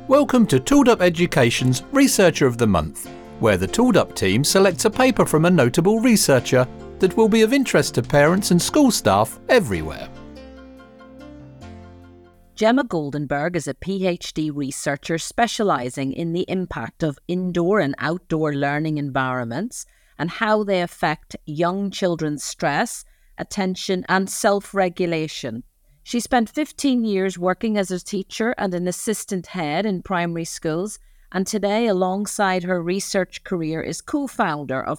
Welcome to Tooled Up Education's Researcher of the Month, where the Tooled Up team selects a paper from a notable researcher that will be of interest to parents and school staff everywhere. Gemma Goldenberg is a PhD researcher specialising in the impact of indoor and outdoor learning environments and how they affect young children's stress, attention and self-regulation. She spent 15 years working as a teacher and an assistant head in primary schools, and today, alongside her research career, is co-founder of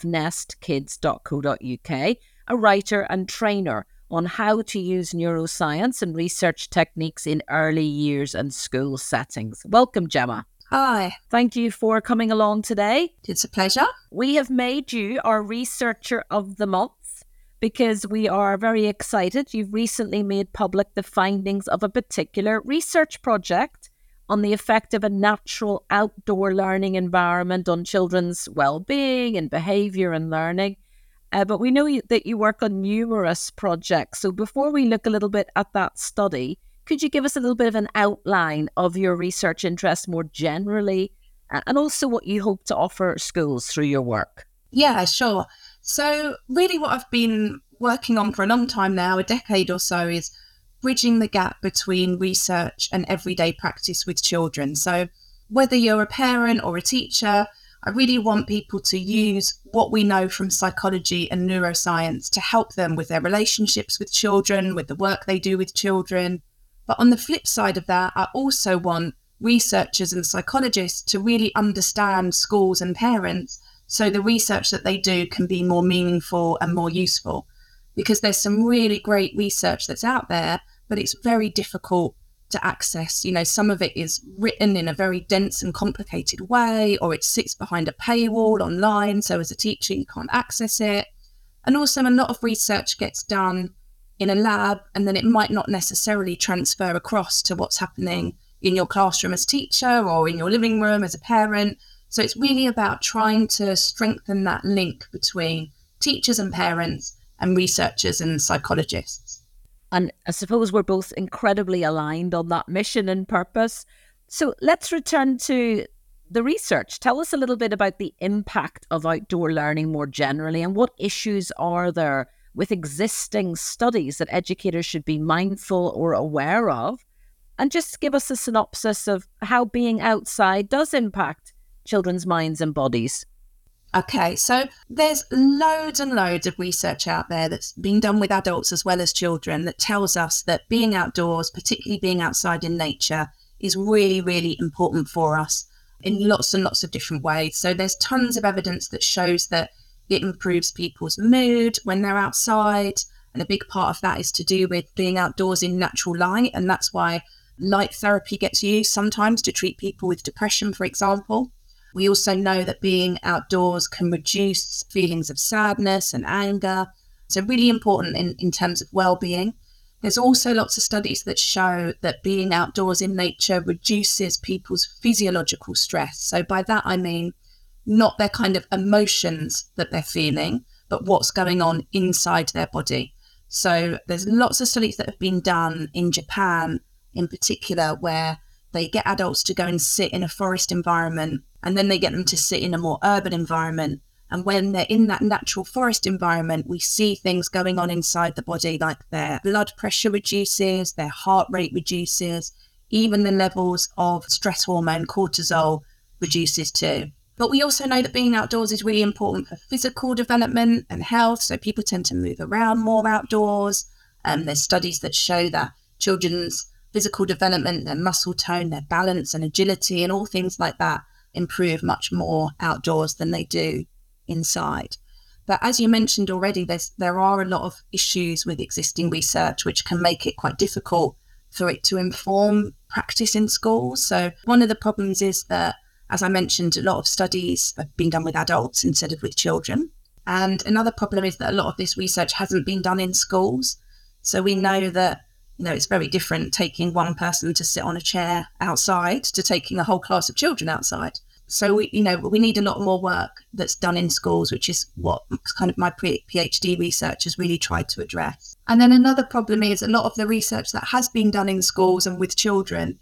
nestkids.co.uk, a writer and trainer on how to use neuroscience and research techniques in early years and school settings. Welcome, Gemma. Hi. Thank you for coming along today. It's a pleasure. We have made you our Researcher of the Month because we are very excited. You've recently made public the findings of a particular research project on the effect of a natural outdoor learning environment on children's well-being and behaviour and learning. But we know that you work on numerous projects. So before we look a little bit at that study, could you give us a little bit of an outline of your research interests more generally, and also what you hope to offer schools through your work? Yeah, sure. So really what I've been working on for a long time now, a decade or so, is bridging the gap between research and everyday practice with children. So whether you're a parent or a teacher, I really want people to use what we know from psychology and neuroscience to help them with their relationships with children, with the work they do with children. But on the flip side of that, I also want researchers and psychologists to really understand schools and parents so the research that they do can be more meaningful and more useful. Because there's some really great research that's out there, but it's very difficult to access. You know, some of it is written in a very dense and complicated way, or it sits behind a paywall online, so as a teacher you can't access it. And also a lot of research gets done in a lab, and then it might not necessarily transfer across to what's happening in your classroom as a teacher or in your living room as a parent. So it's really about trying to strengthen that link between teachers and parents and researchers and psychologists. And I suppose we're both incredibly aligned on that mission and purpose. So let's return to the research. Tell us a little bit about the impact of outdoor learning more generally, and what issues are there with existing studies that educators should be mindful or aware of? And just give us a synopsis of how being outside does impact children's minds and bodies. Okay, so there's loads and loads of research out there that's been done with adults as well as children that tells us that being outdoors, particularly being outside in nature, is really, really important for us in lots and lots of different ways. So there's tons of evidence that shows that it improves people's mood when they're outside. And a big part of that is to do with being outdoors in natural light. And that's why light therapy gets used sometimes to treat people with depression, for example. We also know that being outdoors can reduce feelings of sadness and anger. So really important in terms of well-being. There's also lots of studies that show that being outdoors in nature reduces people's physiological stress. So by that, I mean not their kind of emotions that they're feeling, but what's going on inside their body. So there's lots of studies that have been done in Japan in particular, where they get adults to go and sit in a forest environment, and then they get them to sit in a more urban environment. And when they're in that natural forest environment, we see things going on inside the body, like their blood pressure reduces, their heart rate reduces, even the levels of stress hormone cortisol reduces too. But we also know that being outdoors is really important for physical development and health. So people tend to move around more outdoors. There's studies that show that children's physical development, their muscle tone, their balance and agility and all things like that improve much more outdoors than they do inside. But as you mentioned already, there are a lot of issues with existing research which can make it quite difficult for it to inform practice in schools. So one of the problems is that, as I mentioned, a lot of studies have been done with adults instead of with children. And another problem is that a lot of this research hasn't been done in schools. So we know that it's very different taking one person to sit on a chair outside to taking a whole class of children outside. So we need a lot more work that's done in schools, which is what kind of my PhD research has really tried to address. And then another problem is a lot of the research that has been done in schools and with children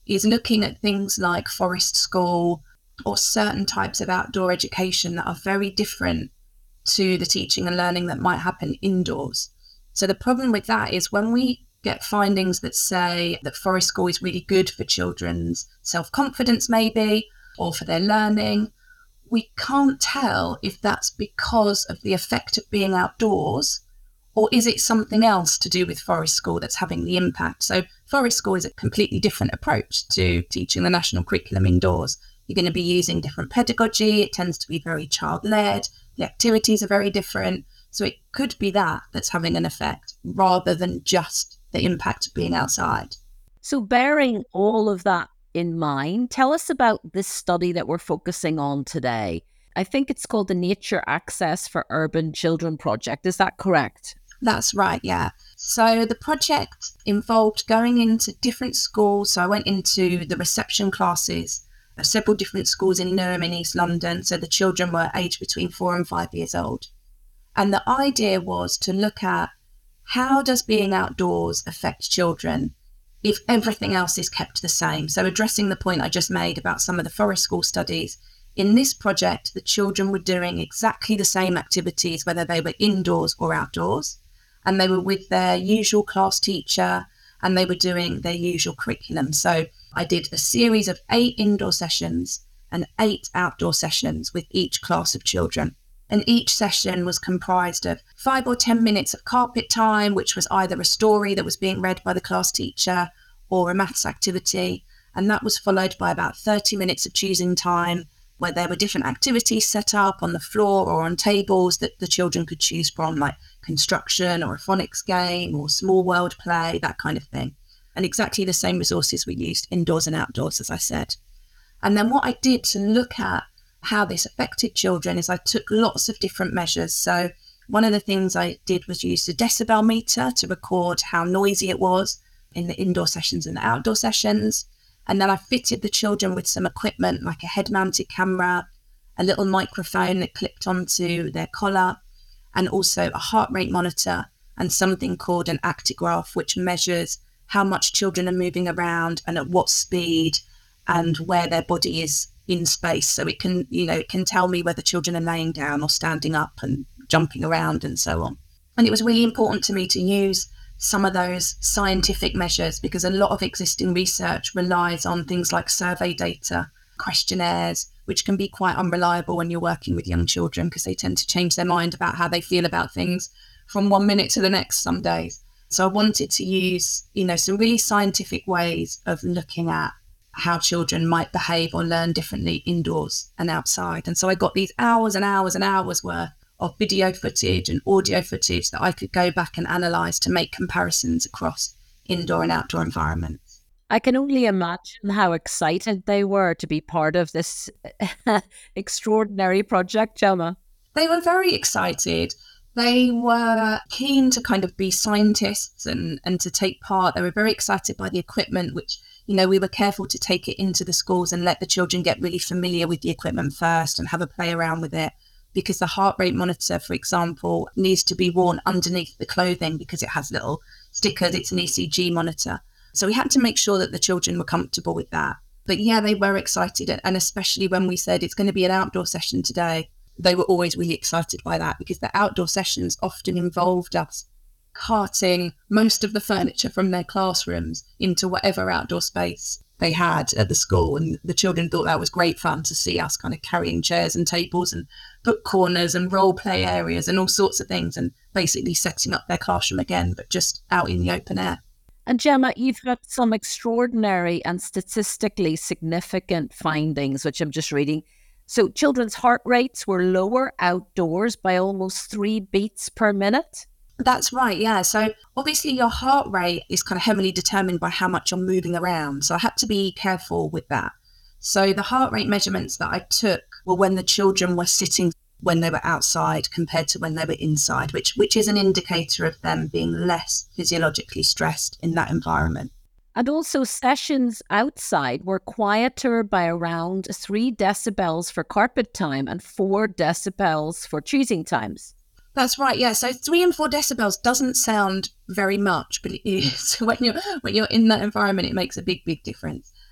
is looking at things like forest school or certain types of outdoor education that are very different to the teaching and learning that might happen indoors. So the problem with that is when we get findings that say that forest school is really good for children's self-confidence maybe, or for their learning, we can't tell if that's because of the effect of being outdoors, or is it something else to do with forest school that's having the impact? So forest school is a completely different approach to teaching the national curriculum indoors. You're going to be using different pedagogy. It tends to be very child-led. The activities are very different. So it could be that that's having an effect rather than just the impact of being outside. So bearing all of that in mind, tell us about this study that we're focusing on today. I think it's called the Nature Access for Urban Children Project. Is that correct? That's right, yeah. So the project involved going into different schools. So I went into the reception classes of several different schools in Newham in East London. So the children were aged between 4 and 5 years old. And the idea was to look at how does being outdoors affect children if everything else is kept the same. So addressing the point I just made about some of the forest school studies, in this project, the children were doing exactly the same activities, whether they were indoors or outdoors, and they were with their usual class teacher and they were doing their usual curriculum. So I did a series of 8 indoor sessions and 8 outdoor sessions with each class of children. And each session was comprised of 5 or 10 minutes of carpet time, which was either a story that was being read by the class teacher or a maths activity. And that was followed by about 30 minutes of choosing time, where there were different activities set up on the floor or on tables that the children could choose from, like construction or a phonics game or small world play, that kind of thing. And exactly the same resources were used indoors and outdoors, as I said. And then what I did to look at how this affected children is I took lots of different measures. So one of the things I did was use the decibel meter to record how noisy it was in the indoor sessions and the outdoor sessions. And then I fitted the children with some equipment like a head-mounted camera, a little microphone that clipped onto their collar, and also a heart rate monitor and something called an actigraph, which measures how much children are moving around and at what speed and where their body is in space. So it can, it can tell me whether children are laying down or standing up and jumping around and so on. And it was really important to me to use some of those scientific measures because a lot of existing research relies on things like survey data, questionnaires, which can be quite unreliable when you're working with young children because they tend to change their mind about how they feel about things from 1 minute to the next some days. So I wanted to use, some really scientific ways of looking at how children might behave or learn differently indoors and outside. And so I got these hours and hours and hours worth of video footage and audio footage that I could go back and analyse to make comparisons across indoor and outdoor environments. I can only imagine how excited they were to be part of this extraordinary project, Gemma. They were very excited. They were keen to kind of be scientists and to take part. They were very excited by the equipment, which, we were careful to take it into the schools and let the children get really familiar with the equipment first and have a play around with it. Because the heart rate monitor, for example, needs to be worn underneath the clothing because it has little stickers. It's an ECG monitor. So we had to make sure that the children were comfortable with that. But yeah, they were excited. And especially when we said it's going to be an outdoor session today, they were always really excited by that because the outdoor sessions often involved us carting most of the furniture from their classrooms into whatever outdoor space they had at the school. And the children thought that was great fun to see us kind of carrying chairs and tables and book corners and role play areas and all sorts of things and basically setting up their classroom again, but just out in the open air. And Gemma, you've got some extraordinary and statistically significant findings, which I'm just reading. So children's heart rates were lower outdoors by almost 3 beats per minute. That's right, yeah. So obviously your heart rate is kind of heavily determined by how much you're moving around. So I had to be careful with that. So the heart rate measurements that I took were when the children were sitting when they were outside compared to when they were inside, which is an indicator of them being less physiologically stressed in that environment. And also sessions outside were quieter by around 3 decibels for carpet time and 4 decibels for choosing times. That's right, yeah. So 3 and 4 decibels doesn't sound very much, but it is. So when you're in that environment, it makes a big, big difference.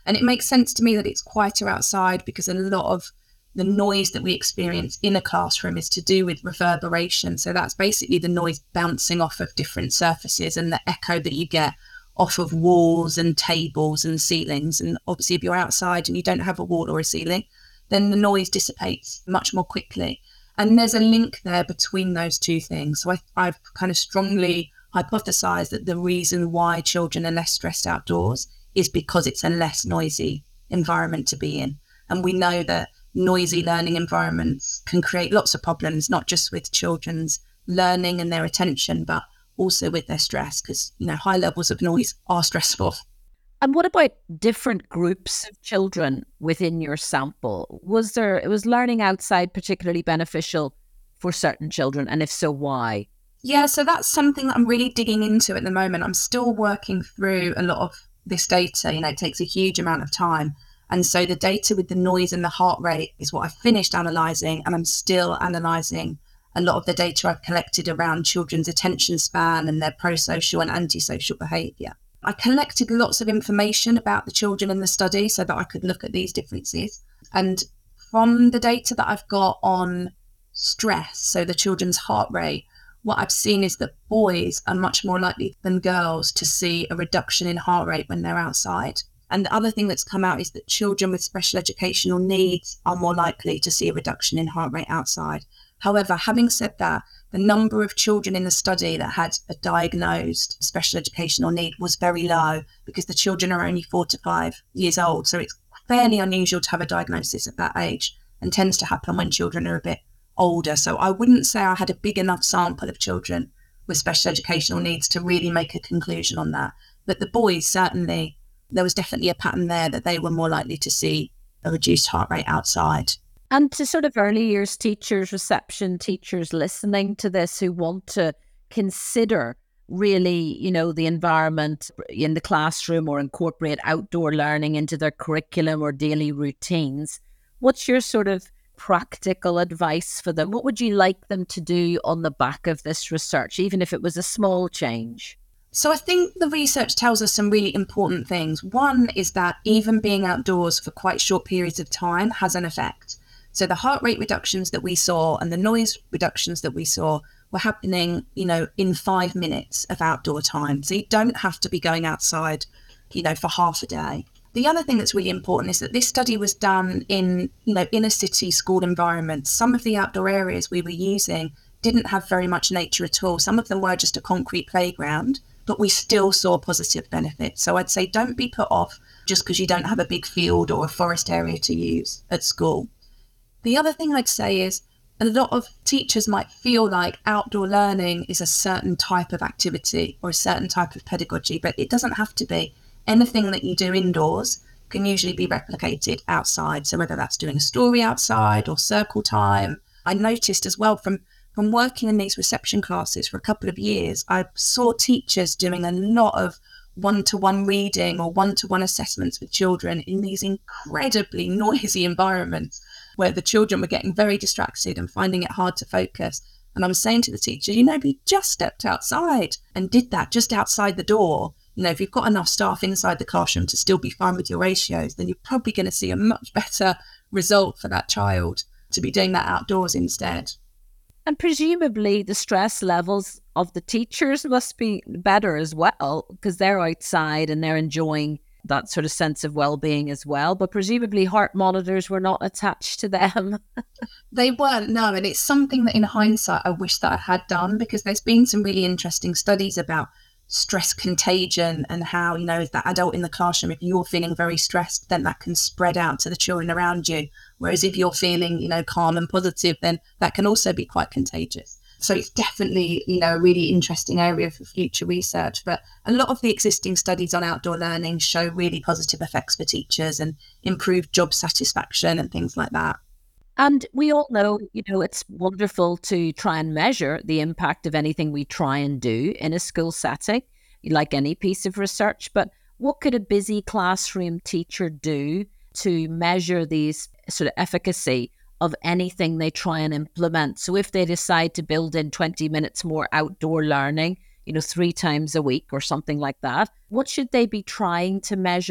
And it makes sense to me that it's quieter outside because a lot of the noise that we experience in a classroom is to do with reverberation. So that's basically the noise bouncing off of different surfaces and the echo that you get off of walls and tables and ceilings. And obviously, if you're outside and you don't have a wall or a ceiling, then the noise dissipates much more quickly. And there's a link there between those two things. So I've kind of strongly hypothesized that the reason why children are less stressed outdoors is because it's a less noisy environment to be in. And we know that noisy learning environments can create lots of problems, not just with children's learning and their attention, but also with their stress, because, high levels of noise are stressful. And what about different groups of children within your sample? Was learning outside particularly beneficial for certain children? And if so, why? Yeah, so that's something that I'm really digging into at the moment. I'm still working through a lot of this data. It takes a huge amount of time. And so the data with the noise and the heart rate is what I've finished analysing, and I'm still analysing a lot of the data I've collected around children's attention span and their pro-social and antisocial behaviour. I collected lots of information about the children in the study so that I could look at these differences. And from the data that I've got on stress, so the children's heart rate, what I've seen is that boys are much more likely than girls to see a reduction in heart rate when they're outside. And the other thing that's come out is that children with special educational needs are more likely to see a reduction in heart rate outside. However, having said that, the number of children in the study that had a diagnosed special educational need was very low because the children are only 4 to 5 years old. So it's fairly unusual to have a diagnosis at that age and tends to happen when children are a bit older. So I wouldn't say I had a big enough sample of children with special educational needs to really make a conclusion on that. But the boys, certainly, there was definitely a pattern there that they were more likely to see a reduced heart rate outside. And to sort of early years teachers, reception teachers listening to this who want to consider really, the environment in the classroom or incorporate outdoor learning into their curriculum or daily routines, what's your sort of practical advice for them? What would you like them to do on the back of this research, even if it was a small change? So I think the research tells us some really important things. One is that even being outdoors for quite short periods of time has an effect. So the heart rate reductions that we saw and the noise reductions that we saw were happening, in 5 minutes of outdoor time. So you don't have to be going outside, for half a day. The other thing that's really important is that this study was done in, inner city school environments. Some of the outdoor areas we were using didn't have very much nature at all. Some of them were just a concrete playground, but we still saw positive benefits. So I'd say don't be put off just because you don't have a big field or a forest area to use at school. The other thing I'd say is a lot of teachers might feel like outdoor learning is a certain type of activity or a certain type of pedagogy, but it doesn't have to be. Anything that you do indoors can usually be replicated outside. So whether that's doing a story outside or circle time. I noticed as well from working in these reception classes for a couple of years, I saw teachers doing a lot of one-to-one reading or one-to-one assessments with children in these incredibly noisy environments where the children were getting very distracted and finding it hard to focus. And I was saying to the teacher, if you just stepped outside and did that just outside the door, if you've got enough staff inside the classroom to still be fine with your ratios, then you're probably going to see a much better result for that child to be doing that outdoors instead. And presumably the stress levels of the teachers must be better as well because they're outside and they're enjoying that sort of sense of well-being as well. But presumably heart monitors were not attached to them. They weren't, no. And it's something that in hindsight I wish that I had done because there's been some really interesting studies about stress contagion and how, as that adult in the classroom, if you're feeling very stressed, then that can spread out to the children around you. Whereas if you're feeling, calm and positive, then that can also be quite contagious. So it's definitely, a really interesting area for future research. But a lot of the existing studies on outdoor learning show really positive effects for teachers and improved job satisfaction and things like that. And we all know, it's wonderful to try and measure the impact of anything we try and do in a school setting, like any piece of research. But what could a busy classroom teacher do to measure these sort of efficacy of anything they try and implement? So if they decide to build in 20 minutes more outdoor learning, 3 times a week or something like that, what should they be trying to measure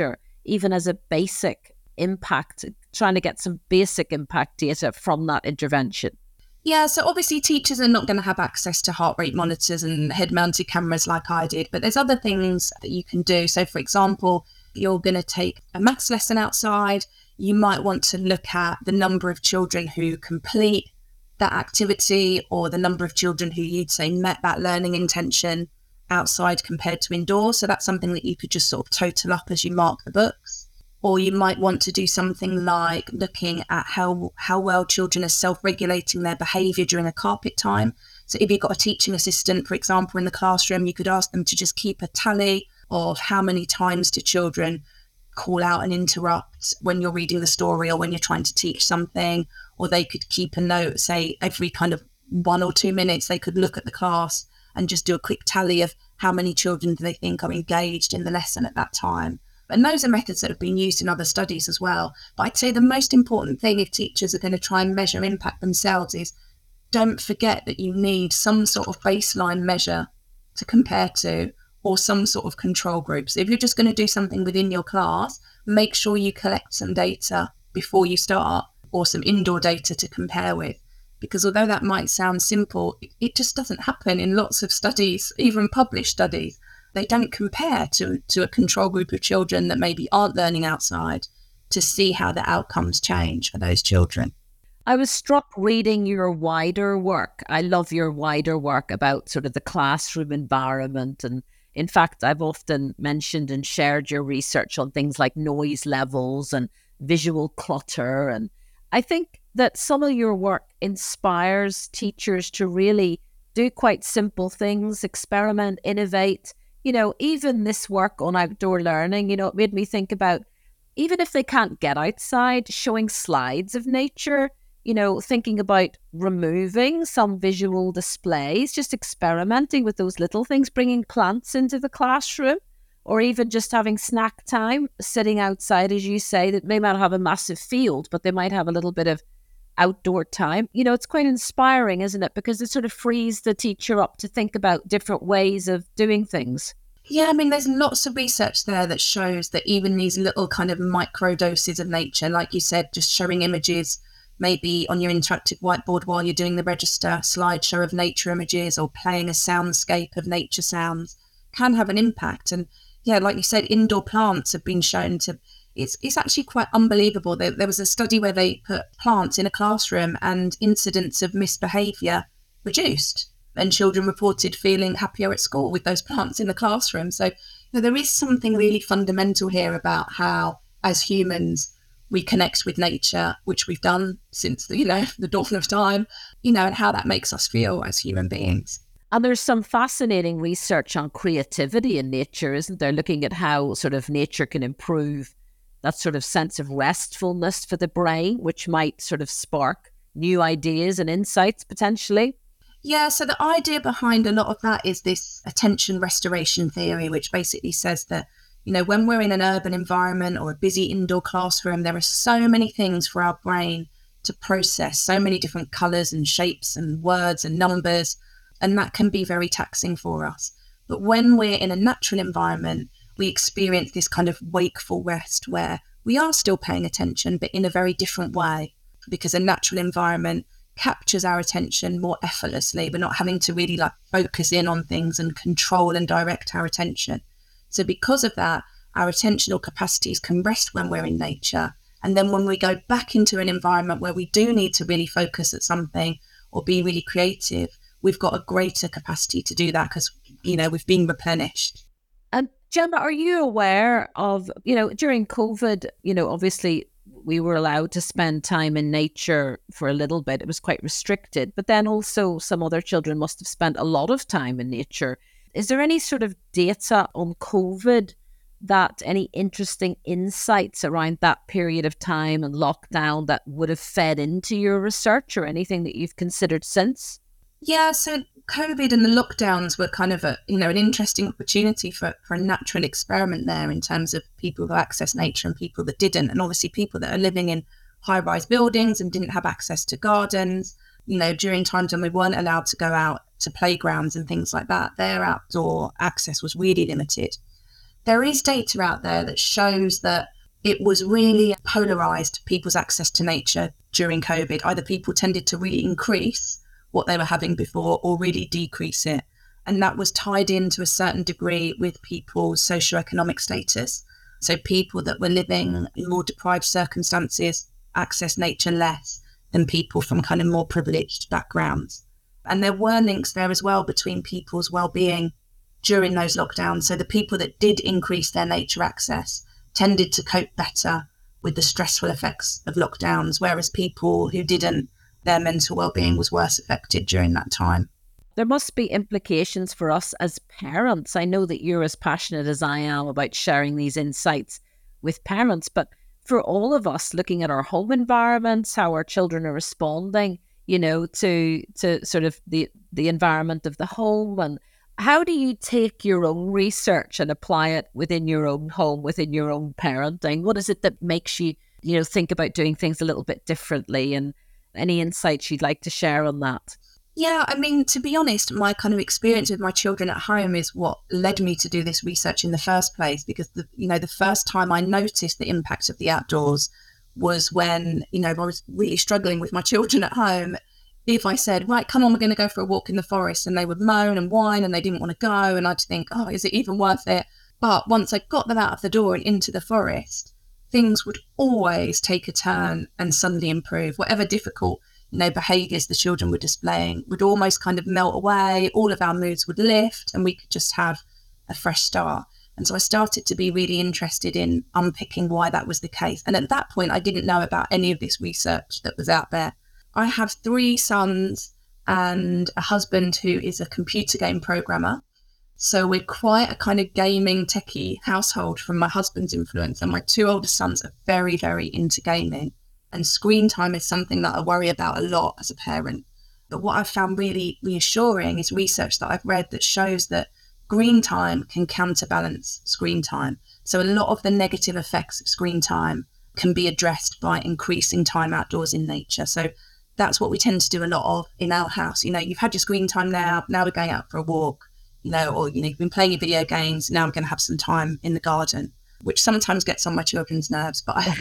even as a basic impact, trying to get some basic impact data from that intervention? Yeah, so obviously teachers are not going to have access to heart rate monitors and head-mounted cameras like I did, but there's other things that you can do. So, for example, you're going to take a maths lesson outside, you might want to look at the number of children who complete that activity or the number of children who you'd say met that learning intention outside compared to indoors. So that's something that you could just sort of total up as you mark the books. Or you might want to do something like looking at how well children are self-regulating their behaviour during a carpet time. So if you've got a teaching assistant, for example, in the classroom, you could ask them to just keep a tally of how many times do children call out and interrupt when you're reading the story or when you're trying to teach something. Or they could keep a note, say every kind of 1 or 2 minutes, they could look at the class and just do a quick tally of how many children do they think are engaged in the lesson at that time. And those are methods that have been used in other studies as well. But I'd say the most important thing if teachers are going to try and measure impact themselves is don't forget that you need some sort of baseline measure to compare to or some sort of control group. So if you're just going to do something within your class, make sure you collect some data before you start or some indoor data to compare with. Because although that might sound simple, it just doesn't happen in lots of studies, even published studies. They don't compare to a control group of children that maybe aren't learning outside to see how the outcomes change for those children. I was struck reading your wider work. I love your wider work about sort of the classroom environment. And in fact, I've often mentioned and shared your research on things like noise levels and visual clutter. And I think that some of your work inspires teachers to really do quite simple things, experiment, innovate. Even this work on outdoor learning, it made me think about, even if they can't get outside, showing slides of nature, thinking about removing some visual displays, just experimenting with those little things, bringing plants into the classroom, or even just having snack time, sitting outside, as you say, that may not have a massive field, but they might have a little bit of outdoor time. It's quite inspiring, isn't it? Because it sort of frees the teacher up to think about different ways of doing things. Yeah, I mean, there's lots of research there that shows that even these little kind of micro doses of nature, like you said, just showing images, maybe on your interactive whiteboard while you're doing the register, slideshow of nature images or playing a soundscape of nature sounds can have an impact. And yeah, like you said, indoor plants have been shown to, it's actually quite unbelievable. There was a study where they put plants in a classroom and incidents of misbehaviour reduced. And children reported feeling happier at school with those plants in the classroom. So there is something really fundamental here about how, as humans, we connect with nature, which we've done since the dawn of time, and how that makes us feel as human beings. And there's some fascinating research on creativity in nature, isn't there? Looking at how sort of nature can improve that sort of sense of restfulness for the brain, which might sort of spark new ideas and insights potentially. Yeah, so the idea behind a lot of that is this attention restoration theory, which basically says that, when we're in an urban environment or a busy indoor classroom, there are so many things for our brain to process, so many different colours and shapes and words and numbers, and that can be very taxing for us. But when we're in a natural environment, we experience this kind of wakeful rest where we are still paying attention, but in a very different way, because a natural environment captures our attention more effortlessly. We're not having to really focus in on things and control and direct our attention. So because of that, our attentional capacities can rest when we're in nature. And then when we go back into an environment where we do need to really focus at something or be really creative, we've got a greater capacity to do that because, we've been replenished. And Gemma, are you aware of, during COVID, obviously we were allowed to spend time in nature for a little bit. It was quite restricted, but then also some other children must have spent a lot of time in nature. Is there any sort of data on COVID any interesting insights around that period of time and lockdown that would have fed into your research or anything that you've considered since? Yeah, so COVID and the lockdowns were kind of an interesting opportunity for a natural experiment there in terms of people who access nature and people that didn't. And obviously people that are living in high-rise buildings and didn't have access to gardens, during times when we weren't allowed to go out to playgrounds and things like that, their outdoor access was really limited. There is data out there that shows that it was really polarized people's access to nature during COVID. Either people tended to really increase what they were having before or really decrease it. And that was tied in to a certain degree with people's socioeconomic status. So people that were living in more deprived circumstances access nature less than people from kind of more privileged backgrounds. And there were links there as well between people's well-being during those lockdowns. So the people that did increase their nature access tended to cope better with the stressful effects of lockdowns, whereas people who didn't, their mental well-being was worse affected during that time. There must be implications for us as parents. I know that you're as passionate as I am about sharing these insights with parents, but for all of us looking at our home environments, how our children are responding, to sort of the environment of the home, and how do you take your own research and apply it within your own home, within your own parenting? What is it that makes you, think about doing things a little bit differently, and any insights you'd like to share on that? Yeah, I mean, to be honest, my kind of experience with my children at home is what led me to do this research in the first place, because the first time I noticed the impact of the outdoors was when, I was really struggling with my children at home. If I said, right, come on, we're going to go for a walk in the forest, and they would moan and whine and they didn't want to go, and I'd think, oh, is it even worth it? But once I got them out of the door and into the forest, things would always take a turn and suddenly improve. Whatever difficult behaviours the children were displaying would almost kind of melt away, all of our moods would lift, and we could just have a fresh start. And so I started to be really interested in unpicking why that was the case. And at that point, I didn't know about any of this research that was out there. I have 3 sons and a husband who is a computer game programmer. So we're quite a kind of gaming techie household from my husband's influence. And my 2 oldest sons are very, very into gaming. And screen time is something that I worry about a lot as a parent. But what I've found really reassuring is research that I've read that shows that screen time can counterbalance screen time. So a lot of the negative effects of screen time can be addressed by increasing time outdoors in nature. So that's what we tend to do a lot of in our house. You've had your screen time now we're going out for a walk, or, you've been playing your video games, now we're going to have some time in the garden, which sometimes gets on my children's nerves. But I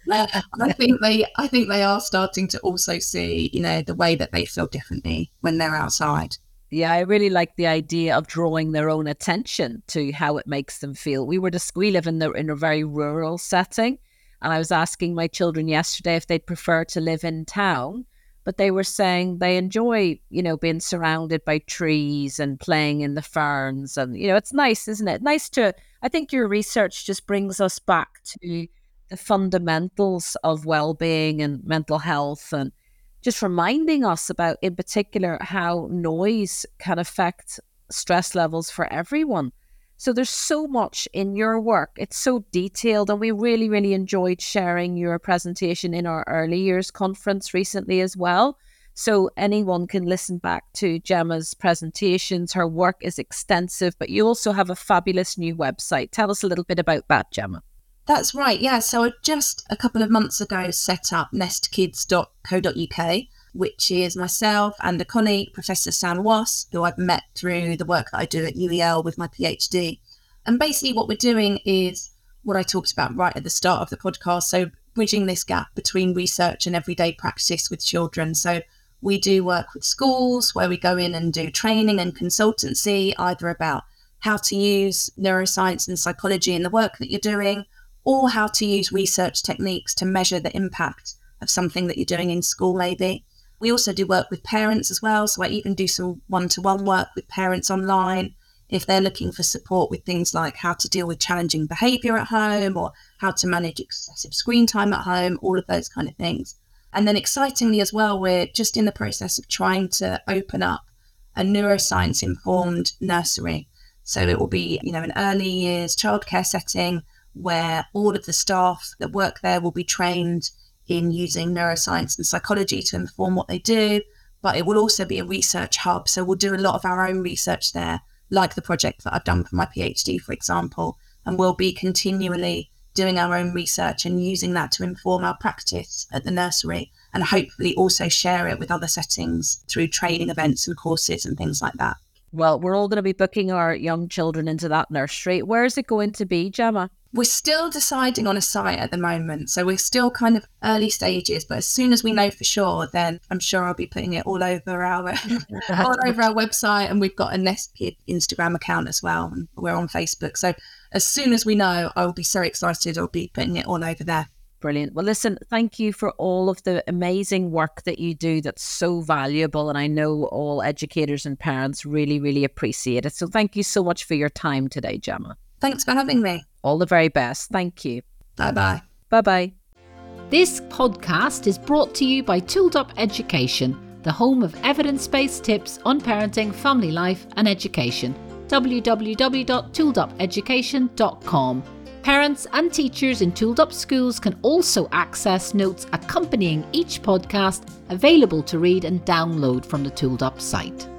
think they are starting to also see, the way that they feel differently when they're outside. Yeah, I really like the idea of drawing their own attention to how it makes them feel. We live in a very rural setting, and I was asking my children yesterday if they'd prefer to live in town, but they were saying they enjoy, being surrounded by trees and playing in the ferns. And, it's nice, isn't it? I think your research just brings us back to the fundamentals of well-being and mental health, and just reminding us about, in particular, how noise can affect stress levels for everyone. So there's so much in your work. It's so detailed, and we really, really enjoyed sharing your presentation in our early years conference recently as well. So anyone can listen back to Gemma's presentations. Her work is extensive, but you also have a fabulous new website. Tell us a little bit about that, Gemma. That's right, yeah. So I just a couple of months ago set up nestkids.co.uk, which is myself and a colleague, Professor Sam Wass, who I've met through the work that I do at UEL with my PhD. And basically what we're doing is what I talked about right at the start of the podcast, so bridging this gap between research and everyday practice with children. So we do work with schools where we go in and do training and consultancy, either about how to use neuroscience and psychology in the work that you're doing, or how to use research techniques to measure the impact of something that you're doing in school maybe. We also do work with parents as well, so I even do some one-to-one work with parents online if they're looking for support with things like how to deal with challenging behaviour at home or how to manage excessive screen time at home, all of those kind of things. And then excitingly as well, we're just in the process of trying to open up a neuroscience-informed nursery. So it will be, an early years childcare setting where all of the staff that work there will be trained in using neuroscience and psychology to inform what they do, but it will also be a research hub. So we'll do a lot of our own research there, like the project that I've done for my PhD, for example, and we'll be continually doing our own research and using that to inform our practice at the nursery, and hopefully also share it with other settings through training events and courses and things like that. Well, we're all going to be booking our young children into that nursery. Where is it going to be, Gemma? We're still deciding on a site at the moment, so we're still kind of early stages. But as soon as we know for sure, then I'm sure I'll be putting it all over our website, and we've got a Nest Kid Instagram account as well, and we're on Facebook. So as soon as we know, I'll be so excited. I'll be putting it all over there. Brilliant. Well, listen, thank you for all of the amazing work that you do that's so valuable. And I know all educators and parents really, really appreciate it. So thank you so much for your time today, Gemma. Thanks for having me. All the very best. Thank you. Bye-bye. Bye-bye. This podcast is brought to you by Tooled Up Education, the home of evidence-based tips on parenting, family life and education. www.tooledupeducation.com. Parents and teachers in Tooled Up schools can also access notes accompanying each podcast, available to read and download from the Tooled Up site.